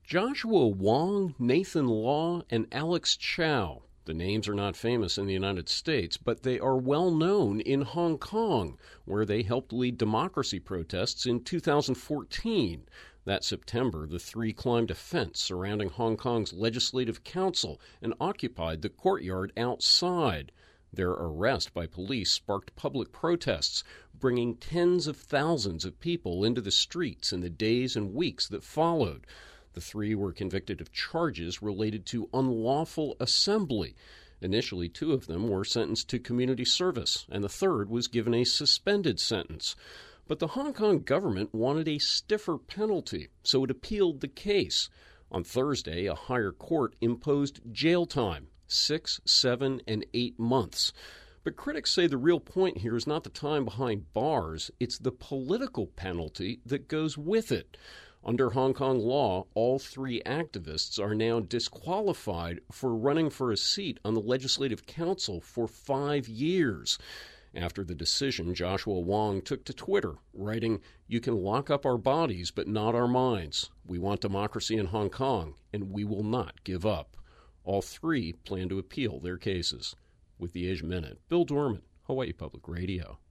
Joshua Wong, Nathan Law, and Alex Chow. The names are not famous in the United States, but they are well known in Hong Kong, where they helped lead democracy protests in 2014. That September, the three climbed a fence surrounding Hong Kong's Legislative Council and occupied the courtyard outside. Their arrest by police sparked public protests, bringing tens of thousands of people into the streets in the days and weeks that followed. The three were convicted of charges related to unlawful assembly. Initially, two of them were sentenced to community service, and the third was given a suspended sentence. But the Hong Kong government wanted a stiffer penalty, so it appealed the case. On Thursday, a higher court imposed jail time, 6, 7, and 8 months. But critics say the real point here is not the time behind bars, it's the political penalty that goes with it. Under Hong Kong law, all three activists are now disqualified for running for a seat on the Legislative Council for 5 years. After the decision, Joshua Wong took to Twitter, writing, "You can lock up our bodies, but not our minds. We want democracy in Hong Kong, and we will not give up." All three plan to appeal their cases. With the Asia Minute, Bill Dorman, Hawaii Public Radio.